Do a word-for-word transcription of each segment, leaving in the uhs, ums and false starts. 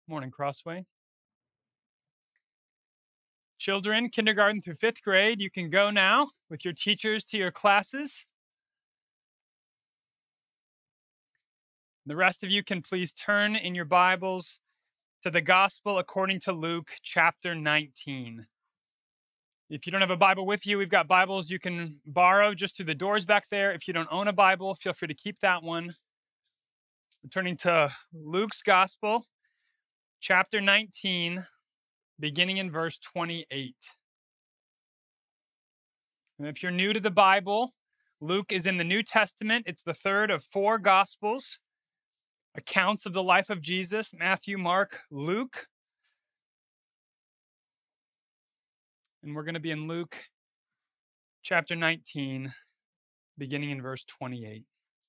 Morning, Crossway. Children, kindergarten through fifth grade, you can go now with your teachers to your classes. The rest of you can please turn in your Bibles to the Gospel according to Luke chapter nineteen. If you don't have a Bible with you, we've got Bibles you can borrow just through the doors back there. If you don't own a Bible, feel free to keep that one. We're turning to Luke's Gospel, chapter nineteen, beginning in verse twenty-eight. And if you're new to the Bible, Luke is in the New Testament. It's the third of four Gospels, accounts of the life of Jesus: Matthew, Mark, Luke. And we're going to be in Luke chapter nineteen, beginning in verse twenty-eight.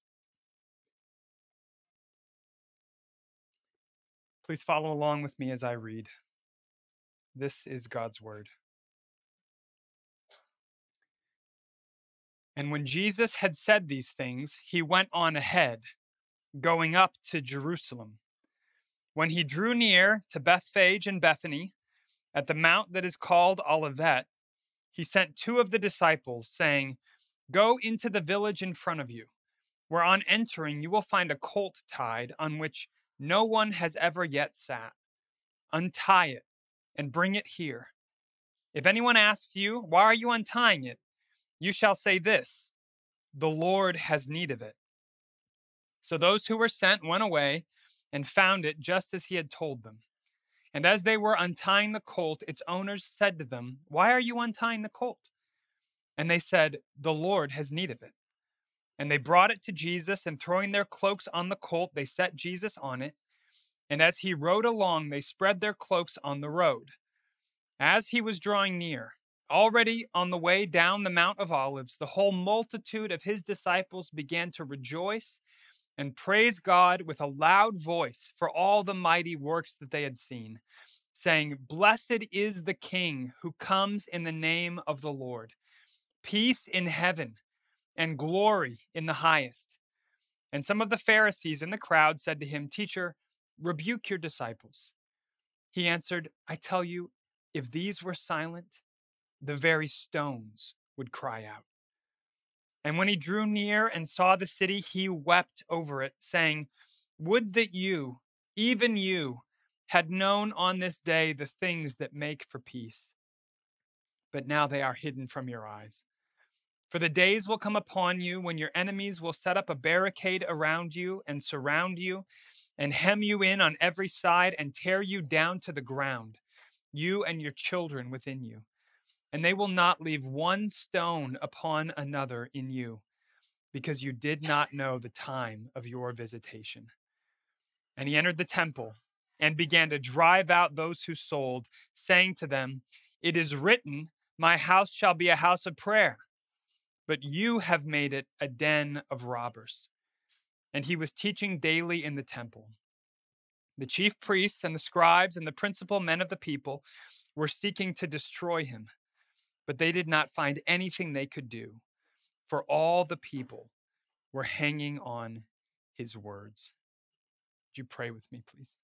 Please follow along with me as I read. This is God's word. And when Jesus had said these things, he went on ahead, going up to Jerusalem. When he drew near to Bethphage and Bethany, at the mount that is called Olivet, he sent two of the disciples, saying, "Go into the village in front of you, where on entering you will find a colt tied on which no one has ever yet sat. Untie it and bring it here. If anyone asks you, 'Why are you untying it?' you shall say this, 'The Lord has need of it.'" So those who were sent went away and found it just as he had told them. And as they were untying the colt, its owners said to them, "Why are you untying the colt?" And they said, "The Lord has need of it." And they brought it to Jesus, and throwing their cloaks on the colt, they set Jesus on it. And as he rode along, they spread their cloaks on the road. As he was drawing near, already on the way down the Mount of Olives, the whole multitude of his disciples began to rejoice and praise God with a loud voice for all the mighty works that they had seen, saying, "Blessed is the King who comes in the name of the Lord. Peace in heaven and glory in the highest." And some of the Pharisees in the crowd said to him, "Teacher, rebuke your disciples." He answered, "I tell you, if these were silent, the very stones would cry out." And when he drew near and saw the city, he wept over it, saying, "Would that you, even you, had known on this day the things that make for peace. But now they are hidden from your eyes. For the days will come upon you when your enemies will set up a barricade around you and surround you and hem you in on every side and tear you down to the ground, you and your children within you. And they will not leave one stone upon another in you, because you did not know the time of your visitation." And he entered the temple and began to drive out those who sold, saying to them, "It is written, 'My house shall be a house of prayer,' but you have made it a den of robbers." And he was teaching daily in the temple. The chief priests and the scribes and the principal men of the people were seeking to destroy him, but they did not find anything they could do, for all the people were hanging on his words. Would you pray with me, please?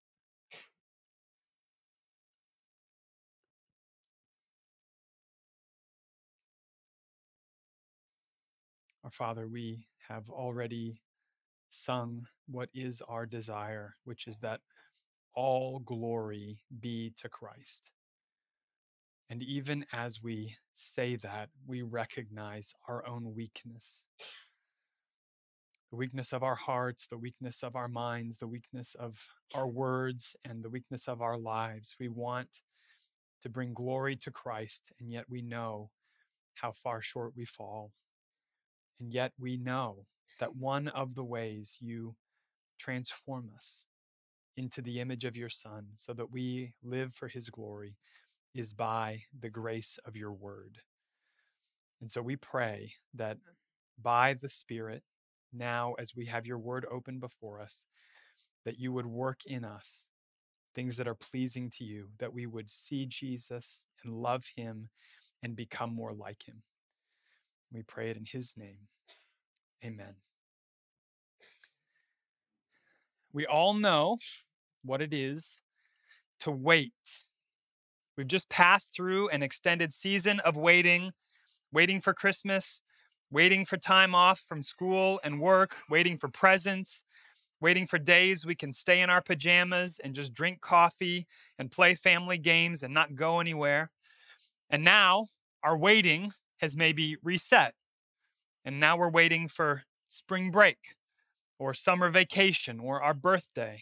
Our Father, we have already sung what is our desire, which is that all glory be to Christ. And even as we say that, we recognize our own weakness. The weakness of our hearts, the weakness of our minds, the weakness of our words, and the weakness of our lives. We want to bring glory to Christ, and yet we know how far short we fall. And yet we know that one of the ways you transform us into the image of your Son so that we live for his glory is by the grace of your word. And so we pray that by the Spirit, now as we have your word open before us, that you would work in us things that are pleasing to you, that we would see Jesus and love him and become more like him. We pray it in his name. Amen. We all know what it is to wait. We've just passed through an extended season of waiting, waiting for Christmas, waiting for time off from school and work, waiting for presents, waiting for days we can stay in our pajamas and just drink coffee and play family games and not go anywhere. And now our waiting has maybe reset. And now we're waiting for spring break or summer vacation or our birthday.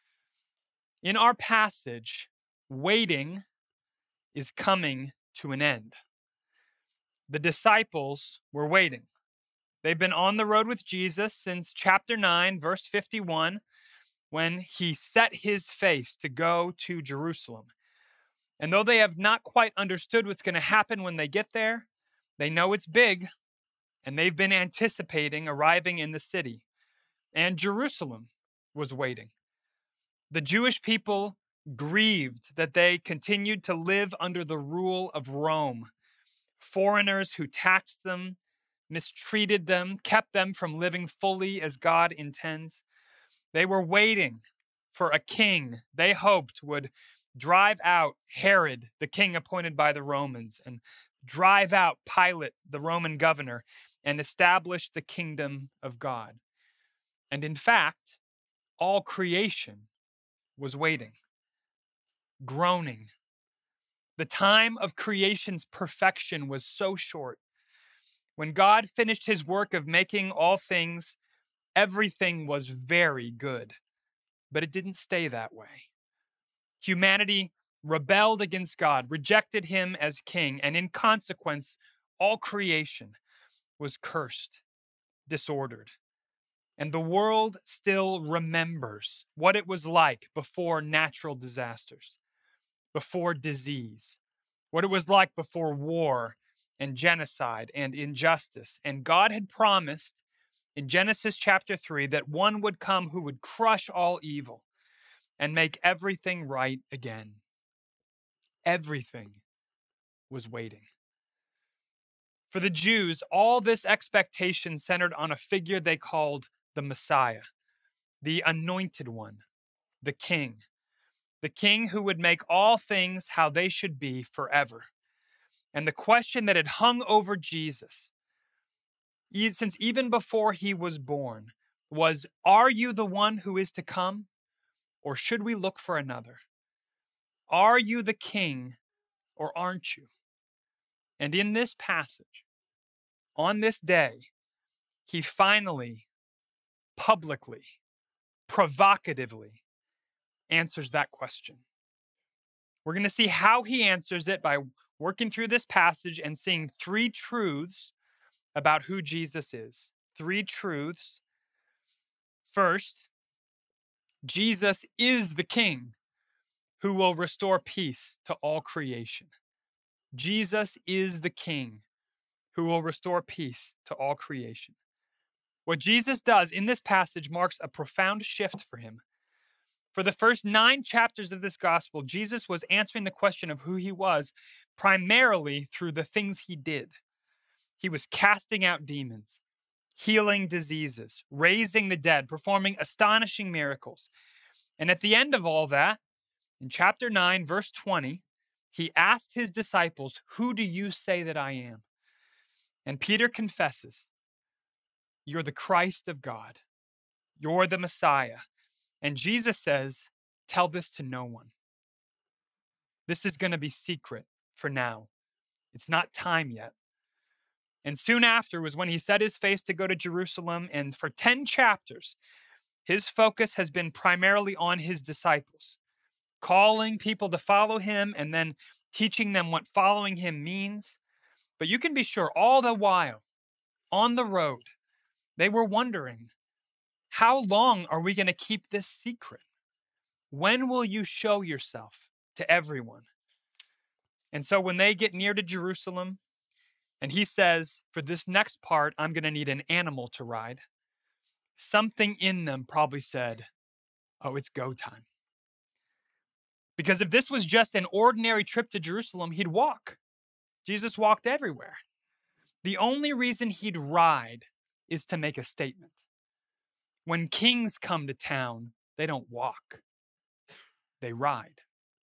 In our passage, waiting is coming to an end. The disciples were waiting. They've been on the road with Jesus since chapter nine, verse fifty-one, when he set his face to go to Jerusalem. And though they have not quite understood what's going to happen when they get there, they know it's big, and they've been anticipating arriving in the city. And Jerusalem was waiting. The Jewish people grieved that they continued to live under the rule of Rome. Foreigners who taxed them, mistreated them, kept them from living fully as God intends. They were waiting for a king they hoped would drive out Herod, the king appointed by the Romans, and drive out Pilate, the Roman governor, and establish the kingdom of God. And in fact, all creation was waiting, groaning. The time of creation's perfection was so short. When God finished his work of making all things, everything was very good. But it didn't stay that way. Humanity rebelled against God, rejected him as king, and in consequence, all creation was cursed, disordered. And the world still remembers what it was like before natural disasters, before disease, what it was like before war and genocide and injustice. And God had promised in Genesis chapter three that one would come who would crush all evil and make everything right again. Everything was waiting. For the Jews, all this expectation centered on a figure they called the Messiah, the anointed one, the king, the king who would make all things how they should be forever. And the question that had hung over Jesus, since even before he was born, was, are you the one who is to come, or should we look for another? Are you the king, or aren't you? And in this passage, on this day, he finally, publicly, provocatively answers that question. We're going to see how he answers it by working through this passage and seeing three truths about who Jesus is. Three truths. First, Jesus is the king who will restore peace to all creation. Jesus is the king who will restore peace to all creation. What Jesus does in this passage marks a profound shift for him. For the first nine chapters of this gospel, Jesus was answering the question of who he was primarily through the things he did. He was casting out demons, healing diseases, raising the dead, performing astonishing miracles. And at the end of all that, in chapter nine, verse twenty, he asked his disciples, who do you say that I am? And Peter confesses, you're the Christ of God. You're the Messiah. And Jesus says, tell this to no one. This is going to be secret for now. It's not time yet. And soon after was when he set his face to go to Jerusalem. And for ten chapters, his focus has been primarily on his disciples, calling people to follow him and then teaching them what following him means. But you can be sure all the while, on the road, they were wondering, how long are we going to keep this secret? When will you show yourself to everyone? And so when they get near to Jerusalem, and he says, for this next part, I'm going to need an animal to ride, something in them probably said, oh, it's go time. Because if this was just an ordinary trip to Jerusalem, he'd walk. Jesus walked everywhere. The only reason he'd ride is to make a statement. When kings come to town, they don't walk, they ride.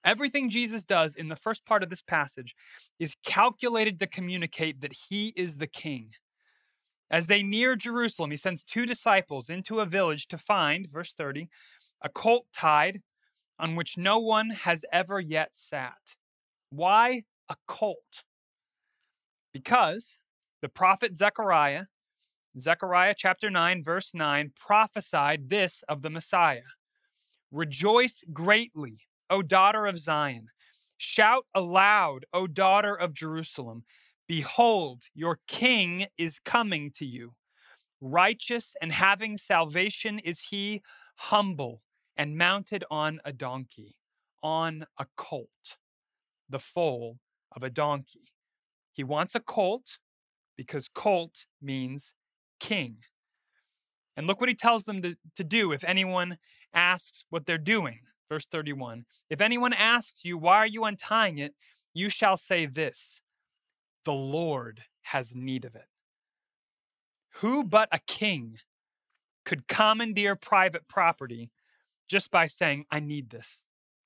Everything Jesus does in the first part of this passage is calculated to communicate that he is the king. As they near Jerusalem, he sends two disciples into a village to find, verse thirty, a colt tied on which no one has ever yet sat. Why a colt? Because the prophet Zechariah, Zechariah chapter nine, verse nine, prophesied this of the Messiah. Rejoice greatly, O daughter of Zion. Shout aloud, O daughter of Jerusalem. Behold, your king is coming to you. Righteous and having salvation is he, humble and mounted on a donkey, on a colt, the foal of a donkey. He wants a colt because colt means king. And look what he tells them to, to do if anyone asks what they're doing. Verse thirty-one, if anyone asks you, why are you untying it? You shall say this, the Lord has need of it. Who but a king could commandeer private property just by saying, I need this?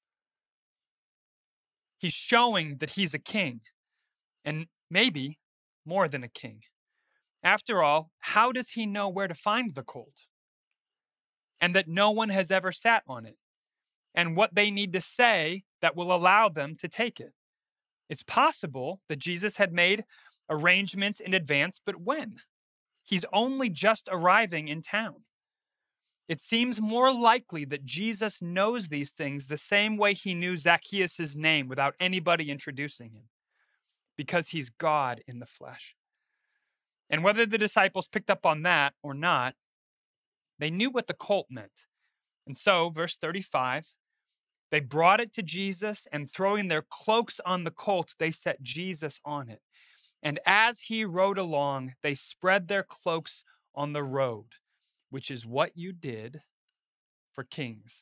He's showing that he's a king, and maybe more than a king. After all, how does he know where to find the colt? And that no one has ever sat on it? And what they need to say that will allow them to take it? It's possible that Jesus had made arrangements in advance, but when? He's only just arriving in town. It seems more likely that Jesus knows these things the same way he knew Zacchaeus' name without anybody introducing him, because he's God in the flesh. And whether the disciples picked up on that or not, they knew what the colt meant. And so, verse thirty-five, they brought it to Jesus, and throwing their cloaks on the colt, they set Jesus on it. And as he rode along, they spread their cloaks on the road, which is what you did for kings.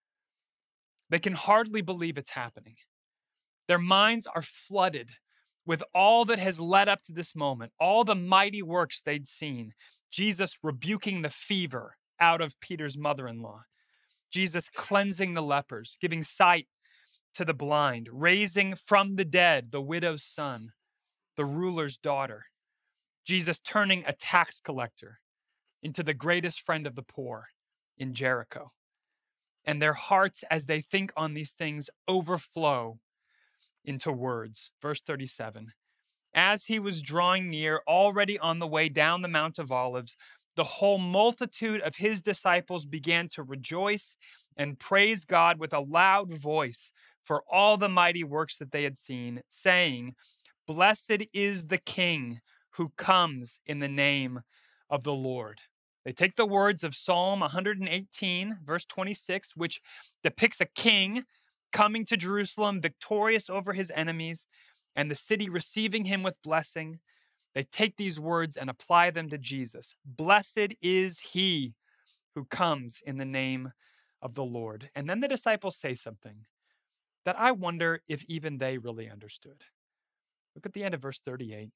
They can hardly believe it's happening. Their minds are flooded with all that has led up to this moment, all the mighty works they'd seen. Jesus rebuking the fever out of Peter's mother-in-law. Jesus cleansing the lepers, giving sight to the blind, raising from the dead the widow's son, the ruler's daughter. Jesus turning a tax collector into the greatest friend of the poor in Jericho. And their hearts, as they think on these things, overflow into words. Verse thirty-seven, as he was drawing near, already on the way down the Mount of Olives, the whole multitude of his disciples began to rejoice and praise God with a loud voice for all the mighty works that they had seen, saying, blessed is the King who comes in the name of the Lord. They take the words of Psalm one eighteen, verse twenty-six, which depicts a king coming to Jerusalem victorious over his enemies and the city receiving him with blessing. They take these words and apply them to Jesus. Blessed is he who comes in the name of the Lord. And then the disciples say something that I wonder if even they really understood. Look at the end of verse thirty-eight.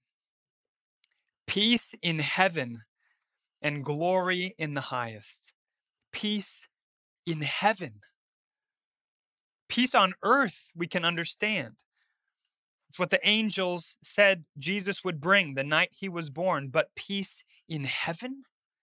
Peace in heaven and glory in the highest. Peace in heaven. Peace on earth we can understand. It's what the angels said Jesus would bring the night he was born, but peace in heaven?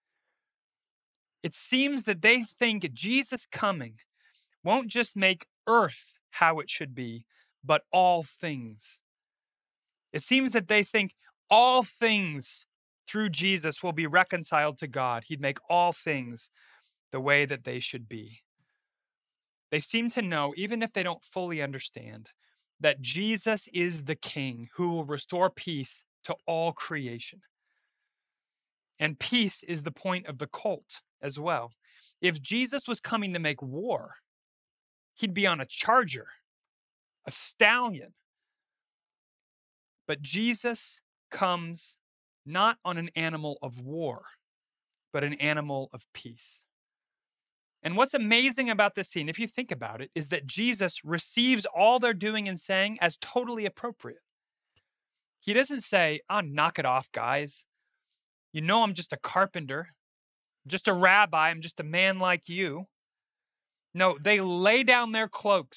It seems that they think Jesus coming won't just make earth how it should be, but all things. It seems that they think all things through Jesus will be reconciled to God. He'd make all things the way that they should be. They seem to know, even if they don't fully understand, that Jesus is the King who will restore peace to all creation. And peace is the point of the colt as well. If Jesus was coming to make war, he'd be on a charger, a stallion. But Jesus comes not on an animal of war, but an animal of peace. And what's amazing about this scene, if you think about it, is that Jesus receives all they're doing and saying as totally appropriate. He doesn't say, oh, knock it off, guys. You know I'm just a carpenter, just a rabbi, I'm just a man like you. No, they lay down their cloaks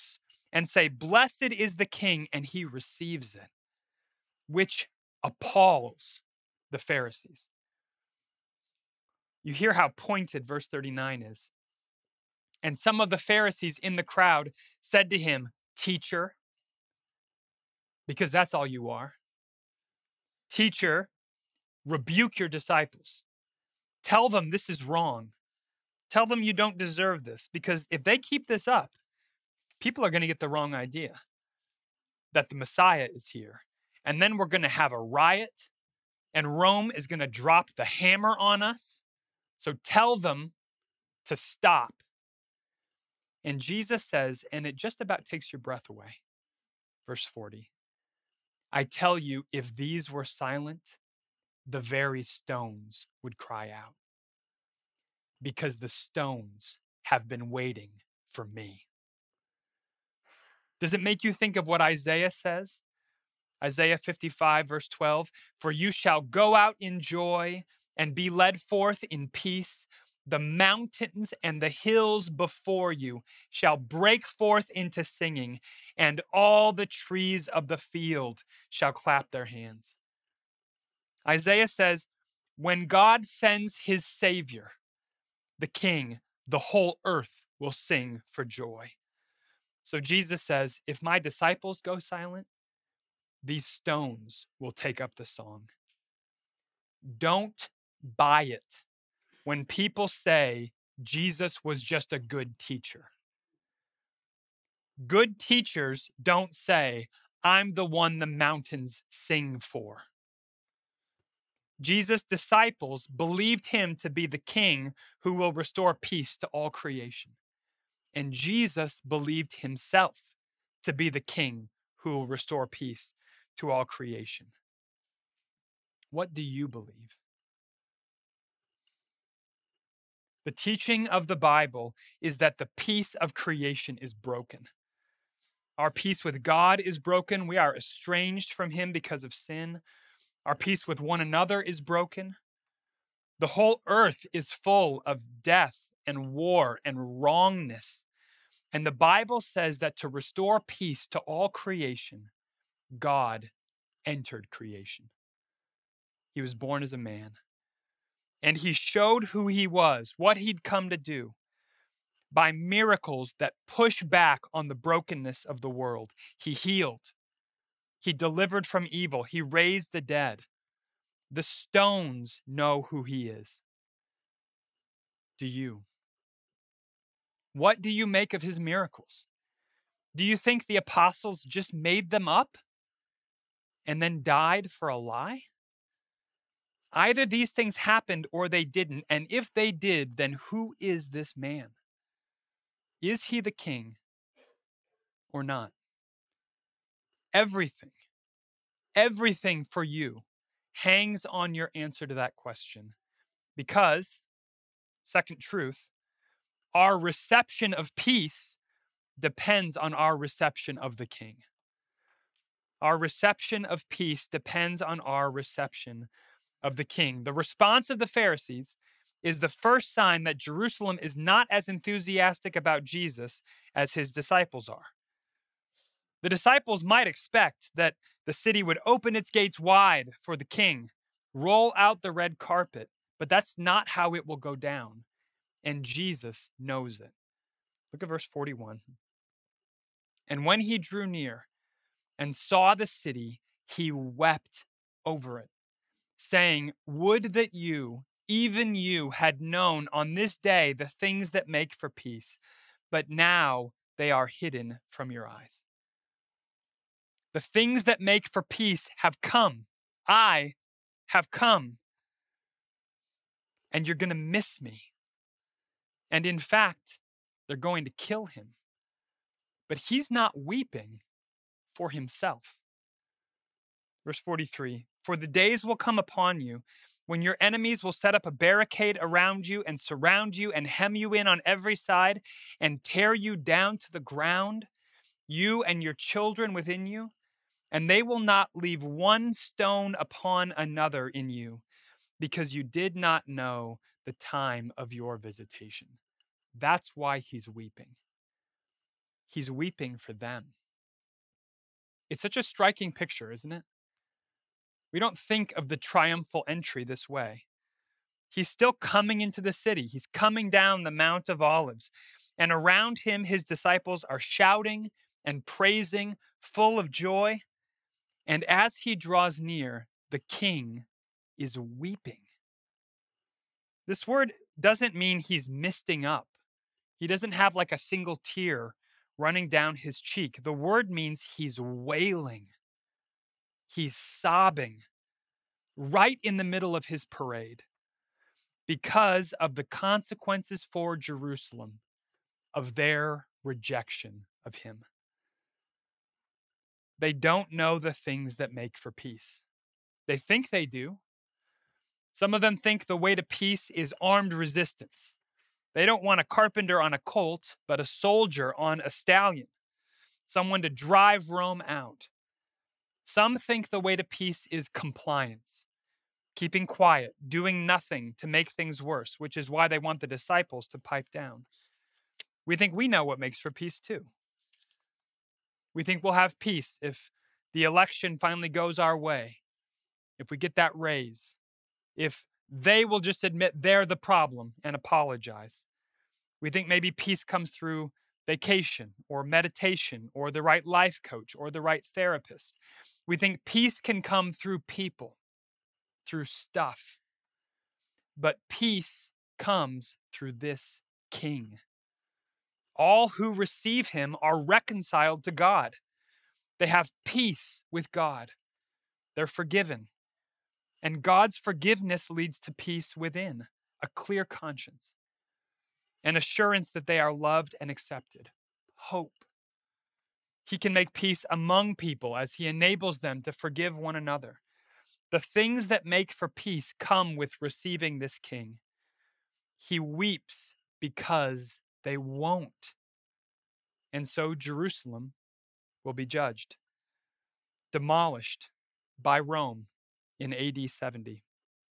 and say, "Blessed is the king," and he receives it, which appalls the Pharisees. You hear how pointed verse thirty-nine is. And some of the Pharisees in the crowd said to him, "Teacher," because that's all you are. "Teacher, rebuke your disciples. Tell them this is wrong. Tell them you don't deserve this, because if they keep this up, people are going to get the wrong idea that the Messiah is here. And then we're going to have a riot, and Rome is going to drop the hammer on us. So tell them to stop." And Jesus says, and it just about takes your breath away. Verse forty, "I tell you, if these were silent, the very stones would cry out, because the stones have been waiting for me." Does it make you think of what Isaiah says? Isaiah fifty-five, verse twelve, "For you shall go out in joy and be led forth in peace. The mountains and the hills before you shall break forth into singing, and all the trees of the field shall clap their hands." Isaiah says, when God sends his Savior, the King, the whole earth will sing for joy. So Jesus says, if my disciples go silent, these stones will take up the song. Don't buy it when people say Jesus was just a good teacher. Good teachers don't say, "I'm the one the mountains sing for." Jesus' disciples believed him to be the king who will restore peace to all creation. And Jesus believed himself to be the king who will restore peace to all creation. What do you believe? The teaching of the Bible is that the peace of creation is broken. Our peace with God is broken. We are estranged from him because of sin. Our peace with one another is broken. The whole earth is full of death and war and wrongness. And the Bible says that to restore peace to all creation, God entered creation. He was born as a man. And he showed who he was, what he'd come to do, by miracles that push back on the brokenness of the world. He healed. He delivered from evil. He raised the dead. The stones know who he is. Do you? What do you make of his miracles? Do you think the apostles just made them up and then died for a lie? Either these things happened or they didn't, and if they did, then who is this man? Is he the king or not? Everything, everything for you hangs on your answer to that question, because, second truth, our reception of peace depends on our reception of the king. Our reception of peace depends on our reception of the king. The response of the Pharisees is the first sign that Jerusalem is not as enthusiastic about Jesus as his disciples are. The disciples might expect that the city would open its gates wide for the king, roll out the red carpet, but that's not how it will go down. And Jesus knows it. Look at verse forty-one. "And when he drew near and saw the city, he wept over it, saying, 'Would that you, even you, had known on this day the things that make for peace, but now they are hidden from your eyes.'" The things that make for peace have come. I have come. And you're going to miss me. And in fact, they're going to kill him. But he's not weeping for himself. Verse forty-three, "For the days will come upon you when your enemies will set up a barricade around you and surround you and hem you in on every side and tear you down to the ground, you and your children within you. And they will not leave one stone upon another in you, because you did not know the time of your visitation." That's why he's weeping. he's weeping for them. It's such a striking picture, isn't it? We don't think of the triumphal entry this way. He's still coming into the city. He's coming down the Mount of Olives. And around him, his disciples are shouting and praising, full of joy. And as he draws near, the king is weeping. This word doesn't mean he's misting up. He doesn't have like a single tear running down his cheek. The word means he's wailing. He's sobbing right in the middle of his parade because of the consequences for Jerusalem of their rejection of him. They don't know the things that make for peace. They think they do. Some of them think the way to peace is armed resistance. They don't want a carpenter on a colt, but a soldier on a stallion, someone to drive Rome out. Some think the way to peace is compliance, keeping quiet, doing nothing to make things worse, which is why they want the disciples to pipe down. We think we know what makes for peace too. We think we'll have peace if the election finally goes our way, if we get that raise, if they will just admit they're the problem and apologize. We think maybe peace comes through vacation or meditation or the right life coach or the right therapist. We think peace can come through people, through stuff. But peace comes through this king. All who receive him are reconciled to God. They have peace with God. They're forgiven. And God's forgiveness leads to peace within, a clear conscience, an assurance that they are loved and accepted, hope. He can make peace among people as he enables them to forgive one another. The things that make for peace come with receiving this king. He weeps because they won't. And so Jerusalem will be judged, demolished by Rome in A D seventy.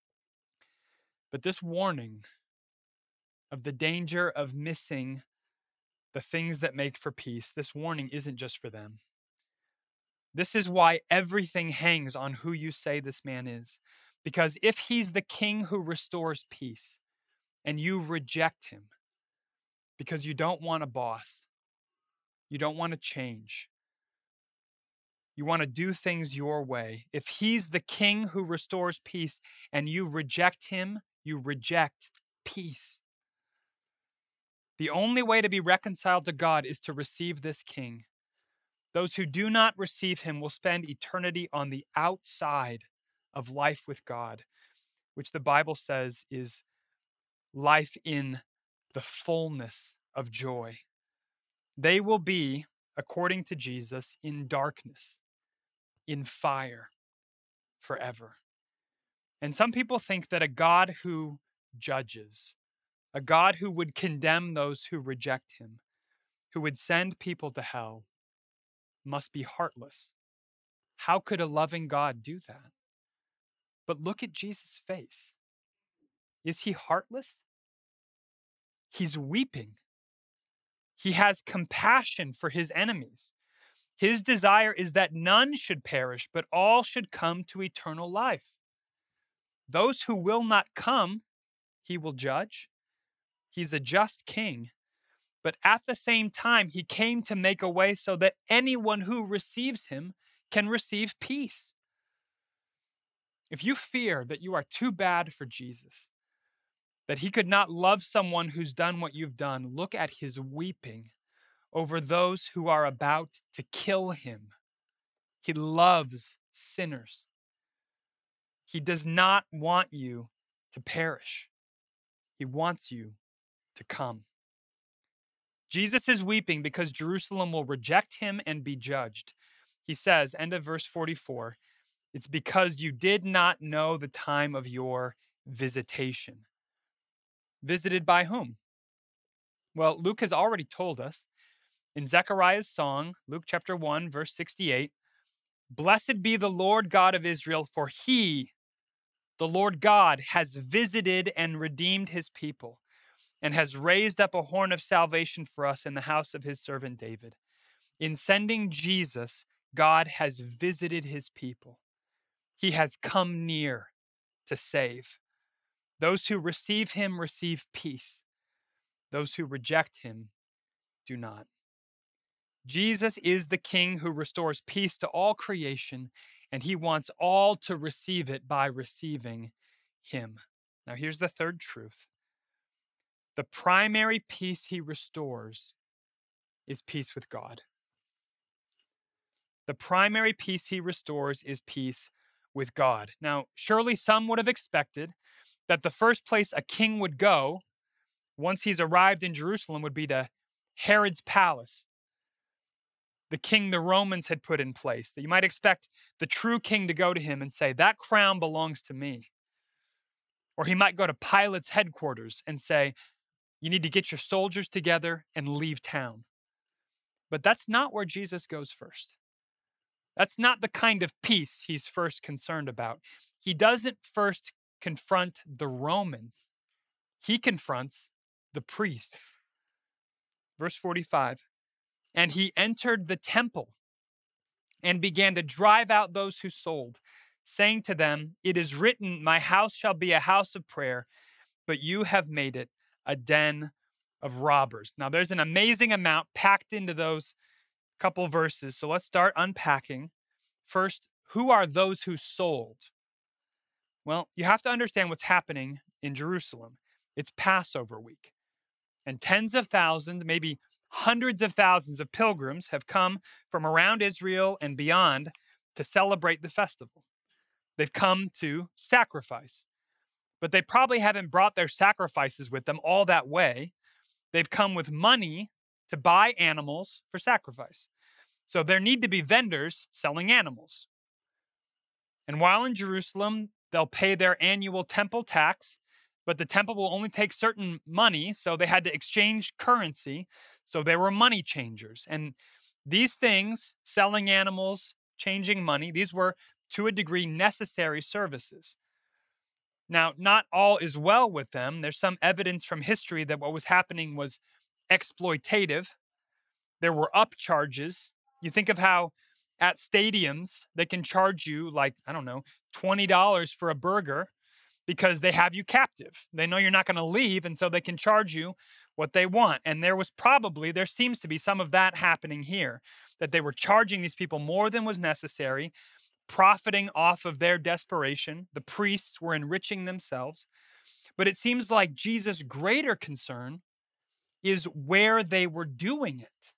But this warning of the danger of missing the things that make for peace, this warning isn't just for them. This is why everything hangs on who you say this man is. Because if he's the king who restores peace and you reject him because you don't want a boss, you don't want to change, you want to do things your way. If he's the king who restores peace and you reject him, you reject peace. The only way to be reconciled to God is to receive this king. Those who do not receive him will spend eternity on the outside of life with God, which the Bible says is life in the fullness of joy. They will be, according to Jesus, in darkness, in fire forever. And some people think that a God who judges, a God who would condemn those who reject him, who would send people to hell, must be heartless. How could a loving God do that? But look at Jesus' face. Is he heartless? He's weeping. He has compassion for his enemies. His desire is that none should perish, but all should come to eternal life. Those who will not come, he will judge. He's a just king. But at the same time, he came to make a way so that anyone who receives him can receive peace. If you fear that you are too bad for Jesus, that he could not love someone who's done what you've done, look at his weeping over those who are about to kill him. He loves sinners. He does not want you to perish. He wants you to come. Jesus is weeping because Jerusalem will reject him and be judged. He says, end of verse forty-four, it's because you did not know the time of your visitation. Visited by whom? Well, Luke has already told us in Zechariah's song, Luke chapter one, verse sixty-eight, blessed be the Lord God of Israel, for he, the Lord God, has visited and redeemed his people, and has raised up a horn of salvation for us in the house of his servant David. In sending Jesus, God has visited his people. He has come near to save. Those who receive him receive peace. Those who reject him do not. Jesus is the King who restores peace to all creation, and he wants all to receive it by receiving him. Now, here's the third truth. The primary peace he restores is peace with God. The primary peace he restores is peace with God. Now, surely some would have expected that the first place a king would go once he's arrived in Jerusalem would be to Herod's palace, the king the Romans had put in place, that you might expect the true king to go to him and say, that crown belongs to me. Or he might go to Pilate's headquarters and say, you need to get your soldiers together and leave town. But that's not where Jesus goes first. That's not the kind of peace he's first concerned about. He doesn't first confront the Romans. He confronts the priests. Verse forty-five, and he entered the temple and began to drive out those who sold, saying to them, it is written, my house shall be a house of prayer, but you have made it a den of robbers. Now, there's an amazing amount packed into those couple verses. So let's start unpacking. First, who are those who sold? Well, you have to understand what's happening in Jerusalem. It's Passover week, and tens of thousands, maybe hundreds of thousands of pilgrims have come from around Israel and beyond to celebrate the festival. They've come to sacrifice, but they probably haven't brought their sacrifices with them all that way. They've come with money to buy animals for sacrifice. So there need to be vendors selling animals. And while in Jerusalem, they'll pay their annual temple tax, but the temple will only take certain money, so they had to exchange currency. So they were money changers. And these things, selling animals, changing money, these were, to a degree, necessary services. Now, not all is well with them. There's some evidence from history that what was happening was exploitative. There were upcharges. You think of how at stadiums, they can charge you like, I don't know, twenty dollars for a burger because they have you captive. They know you're not going to leave, and so they can charge you what they want. And there was probably, there seems to be some of that happening here, that they were charging these people more than was necessary, profiting off of their desperation. The priests were enriching themselves. But it seems like Jesus' greater concern is where they were doing it.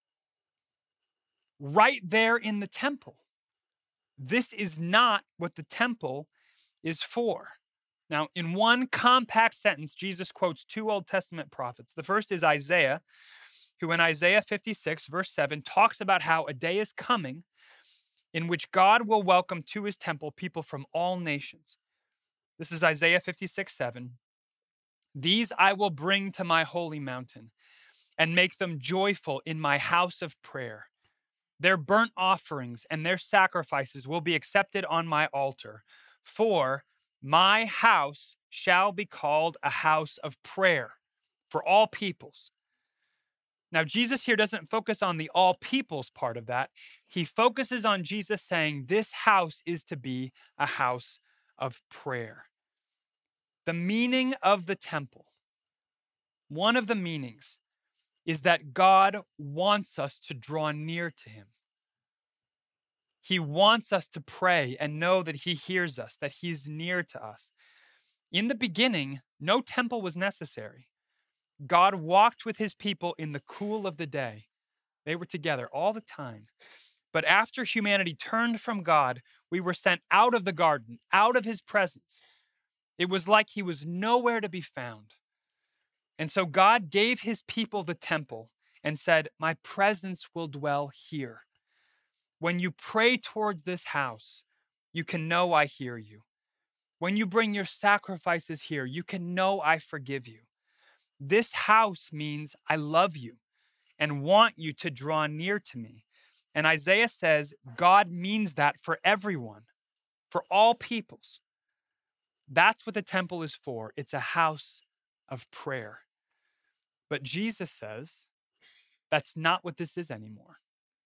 Right there in the temple. This is not what the temple is for. Now, in one compact sentence, Jesus quotes two Old Testament prophets. The first is Isaiah, who in Isaiah fifty-six, verse seven, talks about how a day is coming in which God will welcome to his temple people from all nations. This is Isaiah fifty-six, seven. These I will bring to my holy mountain and make them joyful in my house of prayer. Their burnt offerings and their sacrifices will be accepted on my altar, for my house shall be called a house of prayer for all peoples. Now, Jesus here doesn't focus on the all peoples part of that. He focuses on Jesus saying this house is to be a house of prayer. The meaning of the temple, one of the meanings, is that God wants us to draw near to him. He wants us to pray and know that he hears us, that he's near to us. In the beginning, no temple was necessary. God walked with his people in the cool of the day. They were together all the time. But after humanity turned from God, we were sent out of the garden, out of his presence. It was like he was nowhere to be found. And so God gave his people the temple and said, my presence will dwell here. When you pray towards this house, you can know I hear you. When you bring your sacrifices here, you can know I forgive you. This house means I love you and want you to draw near to me. And Isaiah says God means that for everyone, for all peoples. That's what the temple is for. It's a house of prayer. But Jesus says that's not what this is anymore.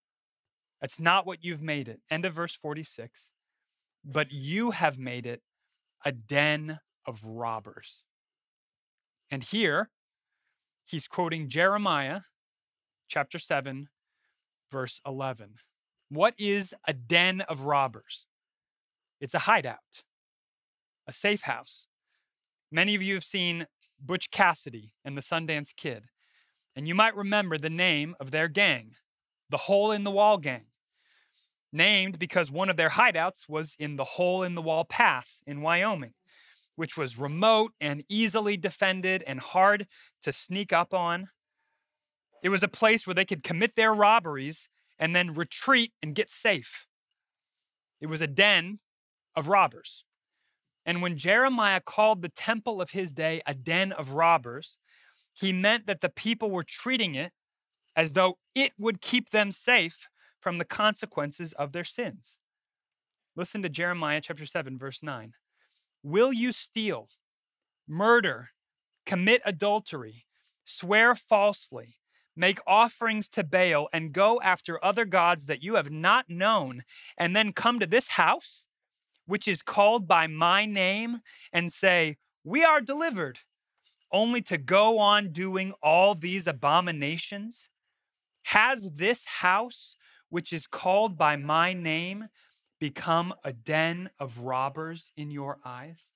That's not what you've made it. End of verse forty-six. But you have made it a den of robbers. And here, he's quoting Jeremiah chapter seven, verse eleven. What is a den of robbers? It's a hideout, a safe house. Many of you have seen Butch Cassidy and the Sundance Kid, and you might remember the name of their gang, the Hole in the Wall Gang, named because one of their hideouts was in the Hole in the Wall Pass in Wyoming, which was remote and easily defended and hard to sneak up on. It was a place where they could commit their robberies and then retreat and get safe. It was a den of robbers. And when Jeremiah called the temple of his day a den of robbers, he meant that the people were treating it as though it would keep them safe from the consequences of their sins. Listen to Jeremiah chapter seven, verse nine. Will you steal, murder, commit adultery, swear falsely, make offerings to Baal, and go after other gods that you have not known, and then come to this house, which is called by my name, and say, we are delivered, only to go on doing all these abominations? Has this house, which is called by my name, become a den of robbers in your eyes?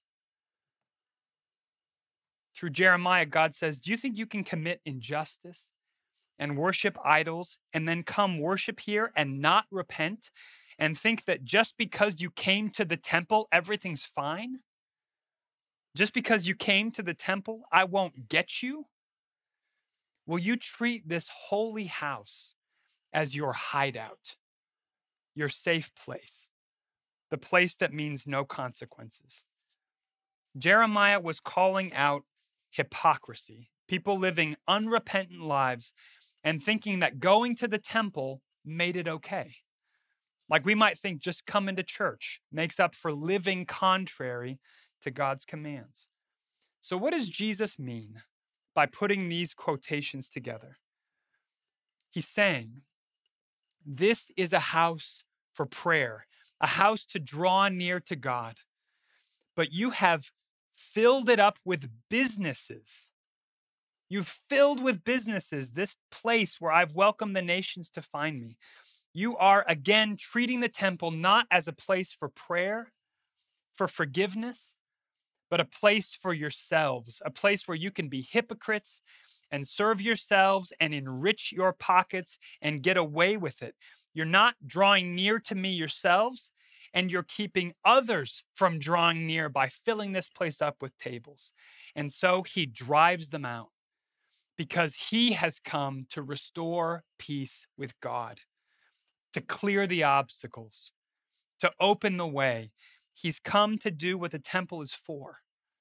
Through Jeremiah, God says, do you think you can commit injustice and worship idols and then come worship here and not repent and think that just because you came to the temple, everything's fine? Just because you came to the temple, I won't get you? Will you treat this holy house as your hideout, your safe place, the place that means no consequences? Jeremiah was calling out hypocrisy, people living unrepentant lives and thinking that going to the temple made it okay. Like we might think just coming to church makes up for living contrary to God's commands. So what does Jesus mean by putting these quotations together? He's saying, this is a house for prayer, a house to draw near to God, but you have filled it up with businesses. You've filled with businesses this place where I've welcomed the nations to find me. You are again treating the temple not as a place for prayer, for forgiveness, but a place for yourselves, a place where you can be hypocrites and serve yourselves and enrich your pockets and get away with it. You're not drawing near to me yourselves, and you're keeping others from drawing near by filling this place up with tables. And so he drives them out because he has come to restore peace with God, to clear the obstacles, to open the way. He's come to do what the temple is for,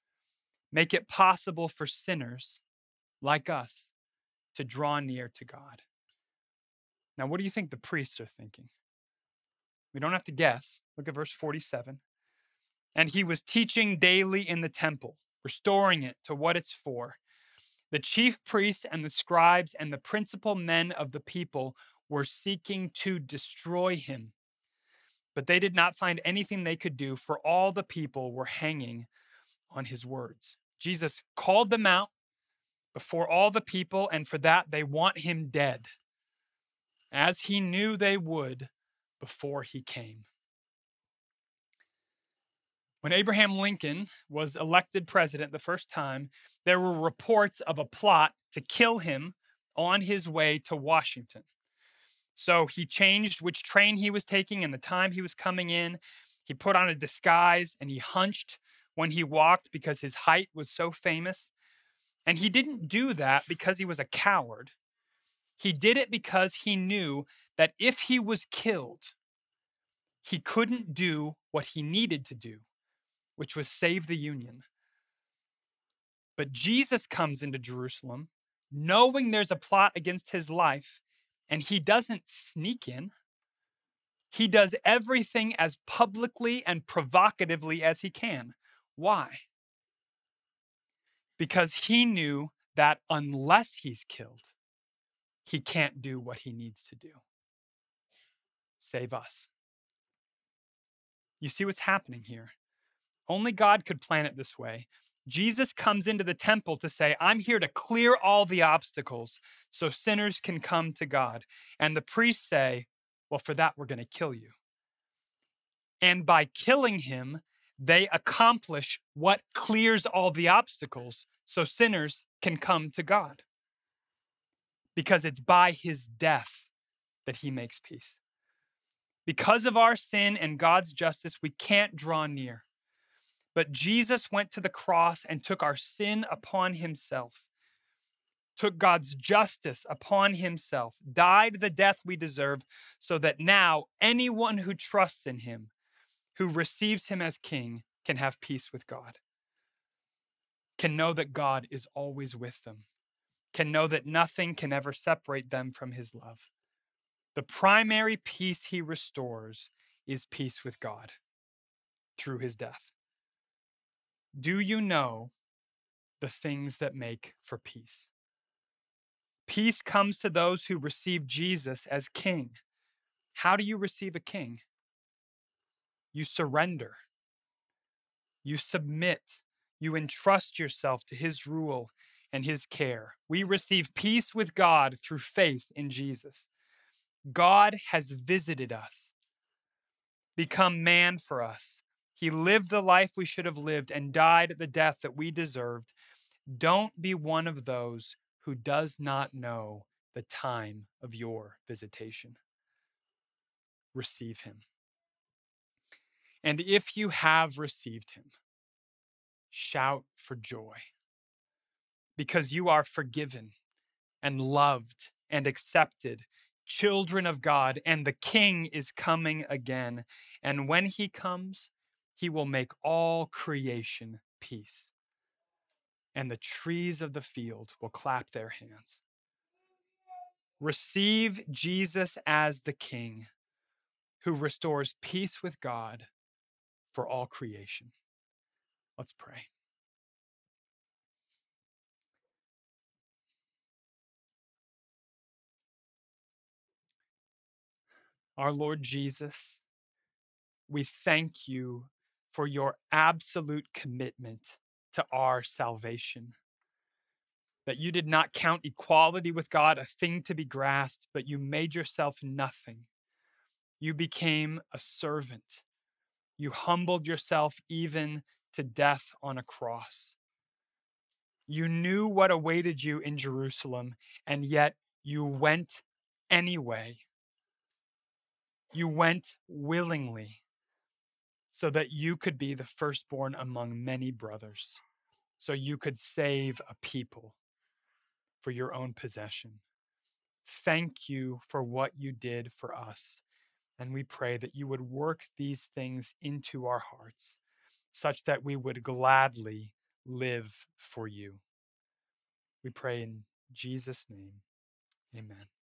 make it possible for sinners like us to draw near to God. Now, what do you think the priests are thinking? We don't have to guess. Look at verse forty-seven. And he was teaching daily in the temple, restoring it to what it's for. The chief priests and the scribes and the principal men of the people were seeking to destroy him, but they did not find anything they could do, for all the people were hanging on his words. Jesus called them out before all the people, and for that they want him dead, as he knew they would before he came. When Abraham Lincoln was elected president the first time, there were reports of a plot to kill him on his way to Washington. So he changed which train he was taking and the time he was coming in. He put on a disguise and he hunched when he walked because his height was so famous. And he didn't do that because he was a coward. He did it because he knew that if he was killed, he couldn't do what he needed to do, which was save the Union. But Jesus comes into Jerusalem knowing there's a plot against his life, and he doesn't sneak in. He does everything as publicly and provocatively as he can. Why? Because he knew that unless he's killed, he can't do what he needs to do. save us. You see what's happening here? Only God could plan it this way. Jesus comes into the temple to say, I'm here to clear all the obstacles so sinners can come to God. And the priests say, well, for that, we're going to kill you. And by killing him, they accomplish what clears all the obstacles so sinners can come to God. Because it's by his death that he makes peace. Because of our sin and God's justice, we can't draw near. But Jesus went to the cross and took our sin upon himself, took God's justice upon himself, died the death we deserve, so that now anyone who trusts in him, who receives him as king, can have peace with God, can know that God is always with them, can know that nothing can ever separate them from his love. The primary peace he restores is peace with God through his death. Do you know the things that make for peace? Peace comes to those who receive Jesus as king. How do you receive a king? You surrender. You submit. You entrust yourself to his rule and his care. We receive peace with God through faith in Jesus. God has visited us, become man for us. He lived the life we should have lived and died the death that we deserved. Don't be one of those who does not know the time of your visitation. Receive him. And if you have received him, shout for joy, because you are forgiven and loved and accepted, children of God, and the King is coming again. And when he comes, he will make all creation peace, and the trees of the field will clap their hands. Receive Jesus as the King who restores peace with God for all creation. Let's pray. Our Lord Jesus, we thank you for your absolute commitment to our salvation. That you did not count equality with God a thing to be grasped, but you made yourself nothing. You became a servant. You humbled yourself even to death on a cross. You knew what awaited you in Jerusalem, and yet you went anyway. You went willingly so that you could be the firstborn among many brothers, so you could save a people for your own possession. Thank you for what you did for us. And we pray that you would work these things into our hearts such that we would gladly live for you. We pray in Jesus' name. Amen.